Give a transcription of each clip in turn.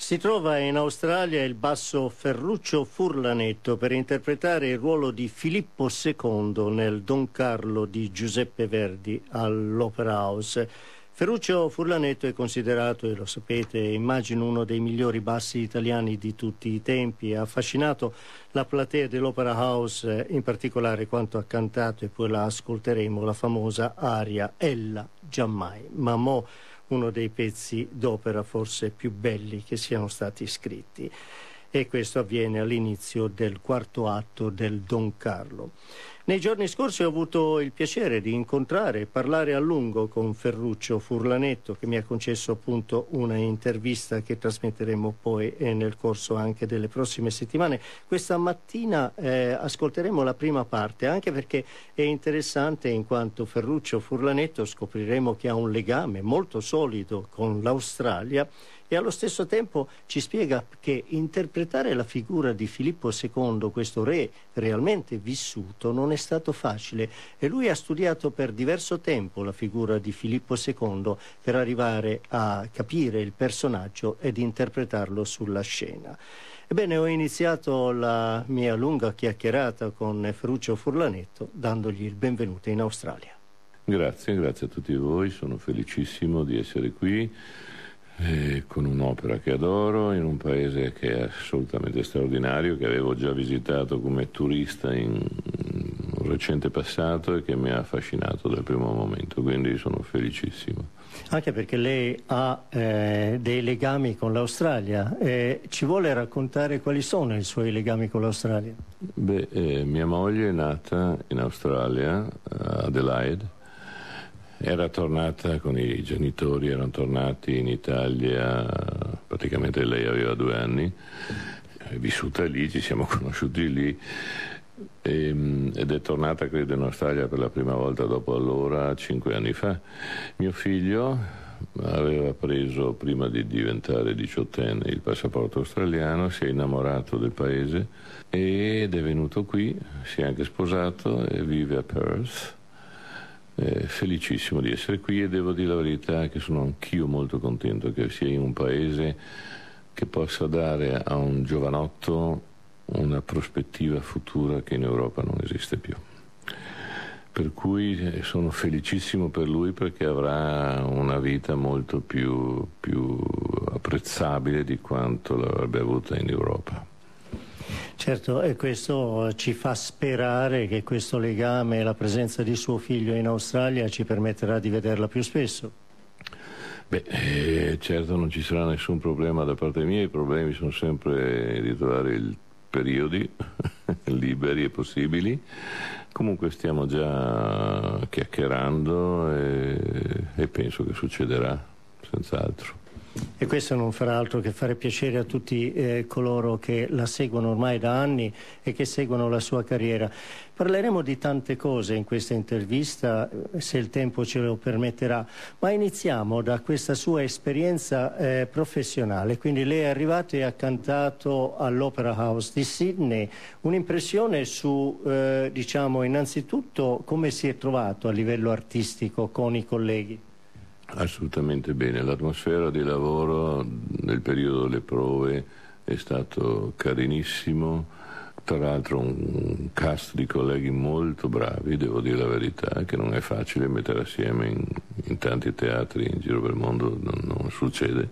Si trova in Australia il basso Ferruccio Furlanetto per interpretare il ruolo di Filippo II nel Don Carlo di Giuseppe Verdi all'Opera House. Ferruccio Furlanetto è considerato, e lo sapete, immagino uno dei migliori bassi italiani di tutti i tempi. Ha affascinato la platea dell'Opera House, in particolare quanto ha cantato, e poi la ascolteremo, la famosa aria Ella Giammai. Ma mo' uno dei pezzi d'opera forse più belli che siano stati scritti, e questo avviene all'inizio del quarto atto del Don Carlo. Nei giorni scorsi ho avuto il piacere di incontrare e parlare a lungo con Ferruccio Furlanetto, che mi ha concesso appunto una intervista che trasmetteremo poi nel corso anche delle prossime settimane. Questa mattina ascolteremo la prima parte, anche perché è interessante, in quanto Ferruccio Furlanetto scopriremo che ha un legame molto solido con l'Australia, e allo stesso tempo ci spiega che interpretare la figura di Filippo II, questo re realmente vissuto, non è stato facile, e lui ha studiato per diverso tempo la figura di Filippo II per arrivare a capire il personaggio ed interpretarlo sulla scena. Ebbene, ho iniziato la mia lunga chiacchierata con Ferruccio Furlanetto dandogli il benvenuto in Australia. Grazie a tutti voi, sono felicissimo di essere qui. Con un'opera che adoro, in un paese che è assolutamente straordinario, che avevo già visitato come turista in un recente passato e che mi ha affascinato dal primo momento, quindi sono felicissimo. Anche perché lei ha dei legami con l'Australia, ci vuole raccontare quali sono i suoi legami con l'Australia? Mia moglie è nata in Australia, a Adelaide. Era tornata con i genitori, erano tornati in Italia, praticamente lei aveva 2 anni, è vissuta lì, ci siamo conosciuti lì, ed è tornata credo in Australia per la prima volta dopo allora, 5 anni fa. Mio figlio aveva preso, prima di diventare 18enne, il passaporto australiano, si è innamorato del paese ed è venuto qui, si è anche sposato e vive a Perth. Felicissimo di essere qui, e devo dire la verità che sono anch'io molto contento che sia in un paese che possa dare a un giovanotto una prospettiva futura che in Europa non esiste più. Per cui sono felicissimo per lui, perché avrà una vita molto più apprezzabile di quanto l'avrebbe avuta in Europa. Certo, e questo ci fa sperare che questo legame e la presenza di suo figlio in Australia ci permetterà di vederla più spesso. Certo, non ci sarà nessun problema da parte mia, i problemi sono sempre di trovare i periodi liberi e possibili. Comunque stiamo già chiacchierando e penso che succederà, senz'altro. E questo non farà altro che fare piacere a tutti coloro che la seguono ormai da anni e che seguono la sua carriera. Parleremo di tante cose in questa intervista, se il tempo ce lo permetterà, ma iniziamo da questa sua esperienza professionale. Quindi lei è arrivato e ha cantato all'Opera House di Sydney. Un'impressione su, diciamo, innanzitutto come si è trovato a livello artistico con i colleghi? Assolutamente bene, l'atmosfera di lavoro nel periodo delle prove è stato carinissimo, tra l'altro un cast di colleghi molto bravi, devo dire la verità, che non è facile mettere assieme in tanti teatri in giro per il mondo, non succede,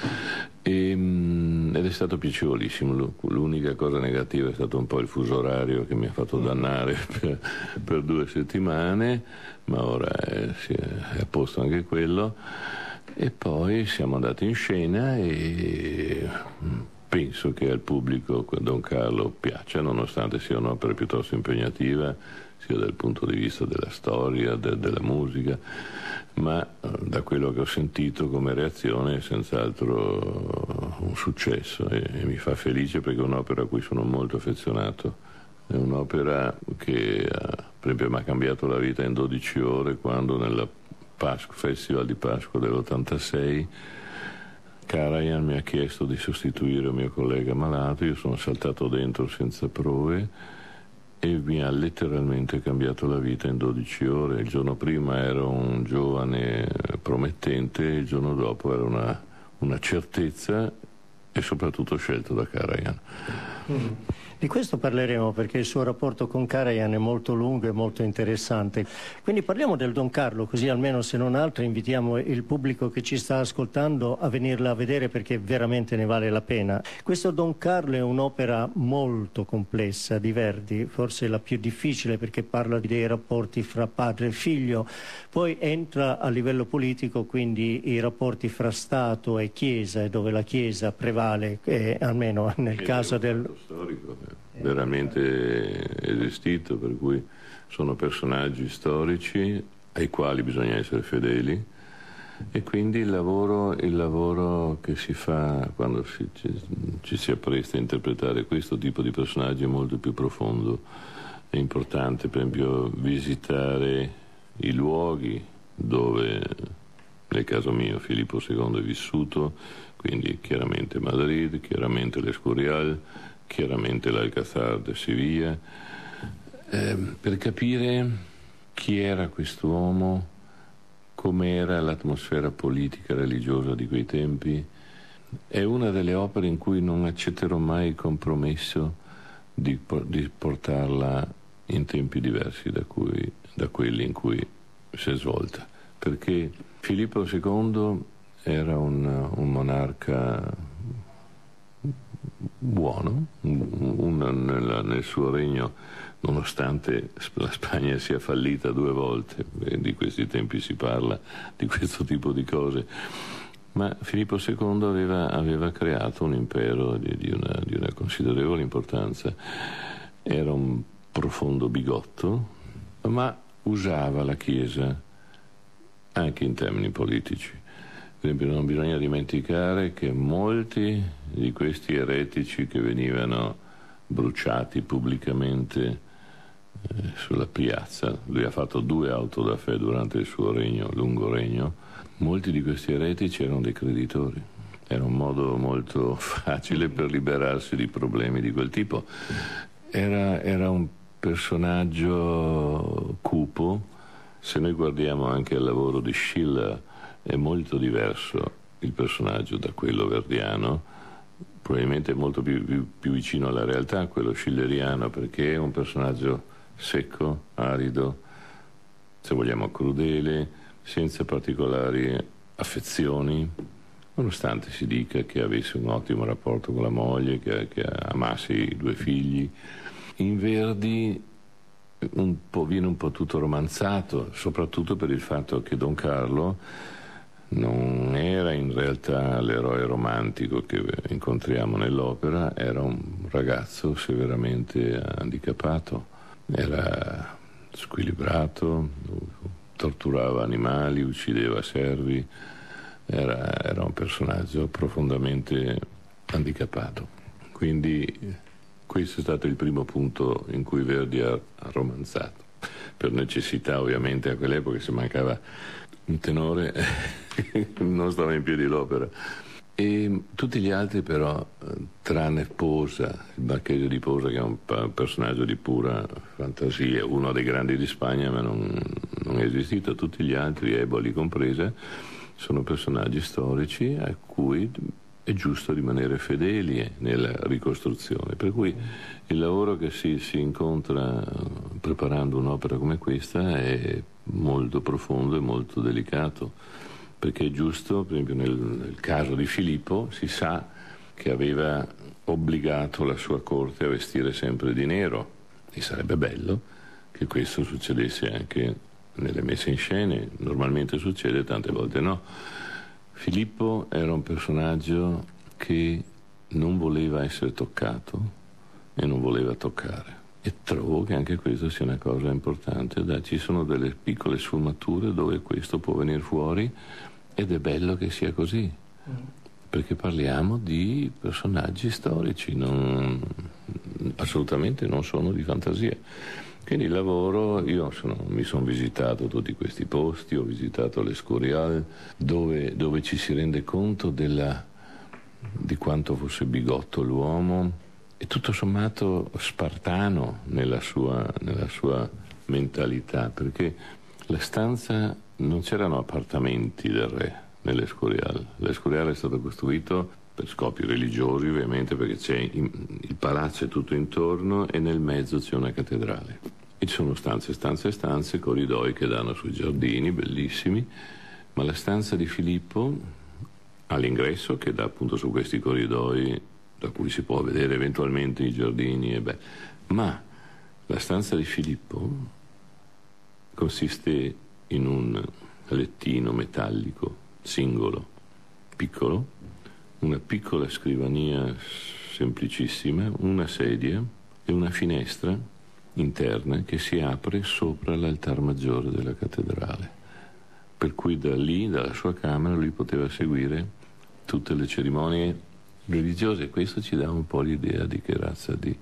ed è stato piacevolissimo. L'unica cosa negativa è stato un po' il fuso orario, che mi ha fatto dannare per 2 settimane, ma ora è a posto anche quello. E poi siamo andati in scena e penso che al pubblico Don Carlo piaccia, nonostante sia un'opera piuttosto impegnativa, sia dal punto di vista della storia, della musica, ma da quello che ho sentito come reazione è senz'altro un successo, e mi fa felice, perché è un'opera a cui sono molto affezionato. È un'opera che per esempio mi ha cambiato la vita in 12 ore, quando nel Festival di Pasqua dell'86 Karajan mi ha chiesto di sostituire un mio collega malato. Io sono saltato dentro senza prove e mi ha letteralmente cambiato la vita in 12 ore. Il giorno prima ero un giovane promettente, il giorno dopo era una certezza, e soprattutto scelto da Karajan. Di questo parleremo, perché il suo rapporto con Karajan è molto lungo e molto interessante. Quindi parliamo del Don Carlo, così almeno, se non altro, invitiamo il pubblico che ci sta ascoltando a venirla a vedere, perché veramente ne vale la pena. Questo Don Carlo è un'opera molto complessa di Verdi, forse la più difficile, perché parla dei rapporti fra padre e figlio, poi entra a livello politico, quindi i rapporti fra Stato e Chiesa, e dove la Chiesa prevale, almeno nel caso del... storico veramente esistito, per cui sono personaggi storici ai quali bisogna essere fedeli, e quindi il lavoro che si fa quando ci si appresta a interpretare questo tipo di personaggi è molto più profondo. È importante, per esempio, visitare i luoghi dove, nel caso mio, Filippo II è vissuto, quindi chiaramente Madrid, chiaramente l'Escorial, chiaramente l'Alcázar de Sevilla, per capire chi era quest'uomo, com'era l'atmosfera politica e religiosa di quei tempi. È una delle opere in cui non accetterò mai il compromesso di portarla in tempi diversi da quelli in cui si è svolta, perché Filippo II era un monarca buono, nel suo regno, nonostante la Spagna sia fallita 2 volte, di questi tempi si parla di questo tipo di cose, ma Filippo II aveva creato un impero di una considerevole importanza. Era un profondo bigotto, ma usava la Chiesa anche in termini politici. Per esempio, non bisogna dimenticare che molti di questi eretici che venivano bruciati pubblicamente sulla piazza, lui ha fatto 2 auto da fè durante il suo lungo regno, molti di questi eretici erano dei creditori. Era un modo molto facile per liberarsi di problemi di quel tipo. Era un personaggio cupo. Se noi guardiamo anche al lavoro di Schiller, è molto diverso il personaggio da quello verdiano, probabilmente molto più vicino alla realtà quello schilleriano, perché è un personaggio secco, arido, se vogliamo crudele, senza particolari affezioni, nonostante si dica che avesse un ottimo rapporto con la moglie, che amasse i 2 figli. In Verdi viene un po' tutto romanzato, soprattutto per il fatto che Don Carlo non era in realtà l'eroe romantico che incontriamo nell'opera, era un ragazzo severamente handicappato, era squilibrato, torturava animali, uccideva servi, era un personaggio profondamente handicappato. Quindi questo è stato il primo punto in cui Verdi ha romanzato, per necessità ovviamente. A quell'epoca, se mancava un tenore non stava in piedi l'opera. E tutti gli altri però, tranne Posa, il Marchese di Posa, che è un personaggio di pura fantasia, uno dei grandi di Spagna, ma non è esistito. Tutti gli altri, Eboli comprese, sono personaggi storici a cui è giusto rimanere fedeli nella ricostruzione. Per cui il lavoro che si incontra preparando un'opera come questa è molto profondo e molto delicato, perché è giusto, per esempio nel caso di Filippo, si sa che aveva obbligato la sua corte a vestire sempre di nero, e sarebbe bello che questo succedesse anche nelle messe in scena. Normalmente succede, tante volte no. Filippo era un personaggio che non voleva essere toccato e non voleva toccare, e trovo che anche questo sia una cosa importante. Ci sono delle piccole sfumature dove questo può venire fuori, ed è bello che sia così, perché parliamo di personaggi storici, assolutamente non sono di fantasia. Quindi il lavoro, mi sono visitato tutti questi posti, ho visitato l'Escorial, dove ci si rende conto di quanto fosse bigotto l'uomo, e tutto sommato spartano nella sua mentalità, perché la stanza, non c'erano appartamenti del re nell'Escorial. L'Escorial è stato costruito per scopi religiosi ovviamente, perché c'è il palazzo è tutto intorno e nel mezzo c'è una cattedrale. E ci sono stanze, corridoi che danno sui giardini, bellissimi, ma la stanza di Filippo all'ingresso, che dà appunto su questi corridoi, da cui si può vedere eventualmente i giardini, ma la stanza di Filippo consiste in un lettino metallico, singolo, piccolo, una piccola scrivania semplicissima, una sedia e una finestra interna che si apre sopra l'altar maggiore della cattedrale, per cui da lì, dalla sua camera, lui poteva seguire tutte le cerimonie religiose. Questo ci dà un po' l'idea di che razza di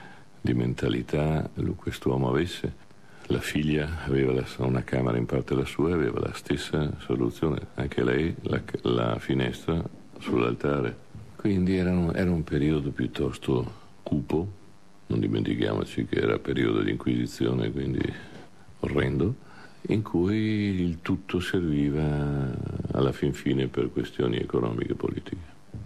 mentalità quest'uomo avesse. La figlia aveva una camera in parte la sua e aveva la stessa soluzione, anche lei, la finestra sull'altare. Quindi era un periodo piuttosto cupo, non dimentichiamoci che era periodo di Inquisizione, quindi orrendo, in cui il tutto serviva alla fin fine per questioni economiche e politiche.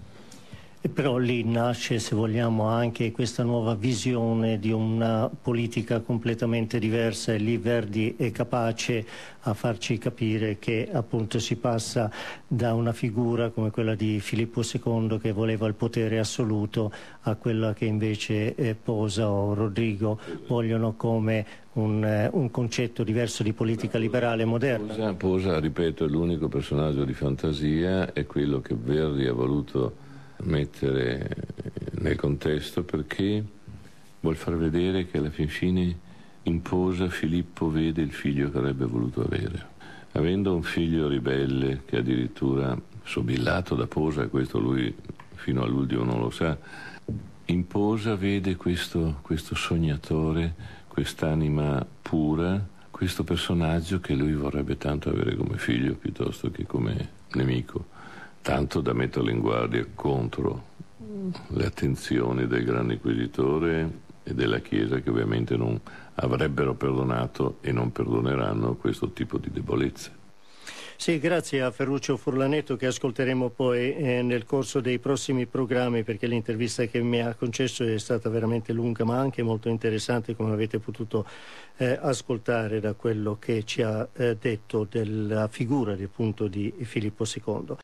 E però lì nasce, se vogliamo, anche questa nuova visione di una politica completamente diversa, e lì Verdi è capace a farci capire che appunto si passa da una figura come quella di Filippo II, che voleva il potere assoluto, a quella che invece Posa o Rodrigo vogliono come un concetto diverso di politica liberale moderna. Posa, ripeto, è l'unico personaggio di fantasia, è quello che Verdi ha voluto mettere nel contesto, perché vuol far vedere che alla fin fine in Posa Filippo vede il figlio che avrebbe voluto avere. Avendo un figlio ribelle che addirittura sobillato da Posa, e questo lui fino all'ultimo non lo sa, in Posa vede questo sognatore, quest'anima pura, questo personaggio che lui vorrebbe tanto avere come figlio piuttosto che come nemico, tanto da metterlo in guardia contro le attenzioni del Grande Inquisitore e della Chiesa, che ovviamente non avrebbero perdonato e non perdoneranno questo tipo di debolezze. Sì, grazie a Ferruccio Furlanetto, che ascolteremo poi nel corso dei prossimi programmi, perché l'intervista che mi ha concesso è stata veramente lunga ma anche molto interessante, come avete potuto ascoltare da quello che ci ha detto della figura appunto di Filippo II.